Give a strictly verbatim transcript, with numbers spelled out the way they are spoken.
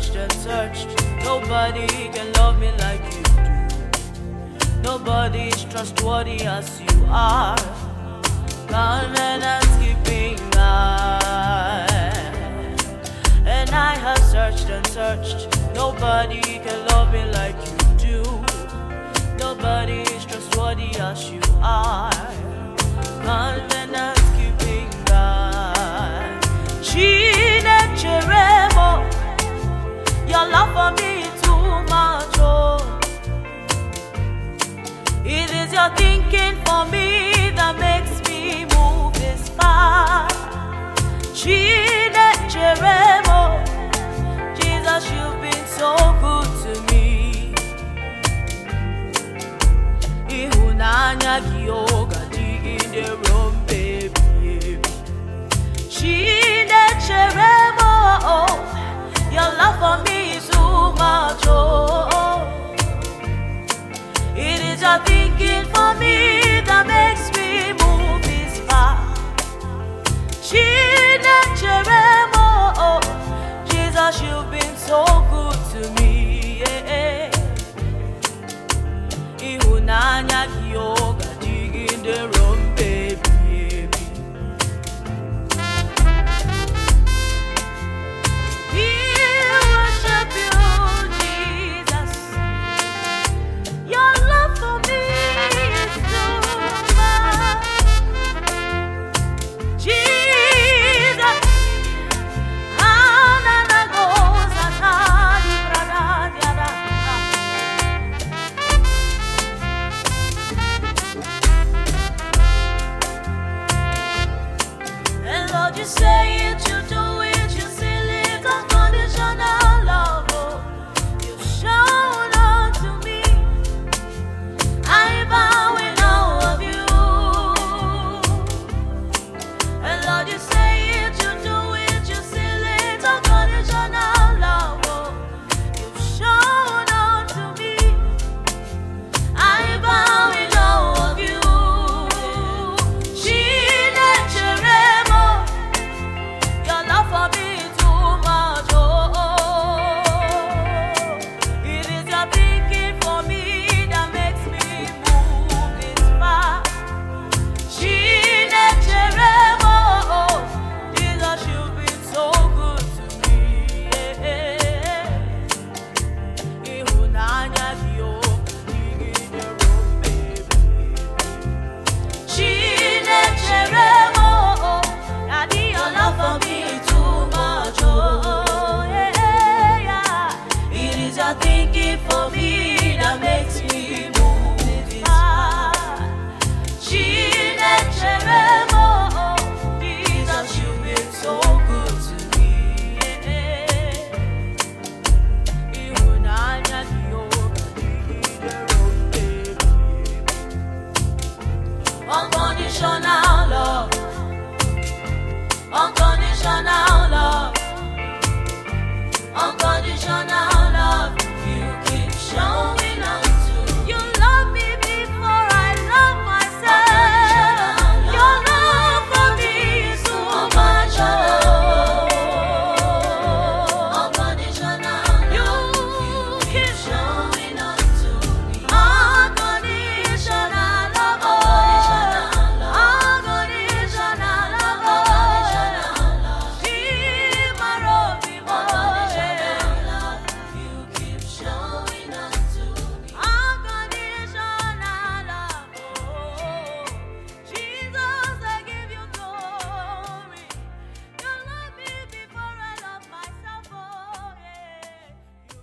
searched and searched. Nobody can love me like you do. Nobody is trustworthy as you are. Covenant keeping God. And I have searched and searched. Nobody can love me like you do. Nobody is trustworthy as you are. Covenant keeping God. Chinechere, your love for me is too much. Oh, it is your thinking for me that makes me move this far. Chinechere, Jesus, you've been so good to me. Ihunanya gi o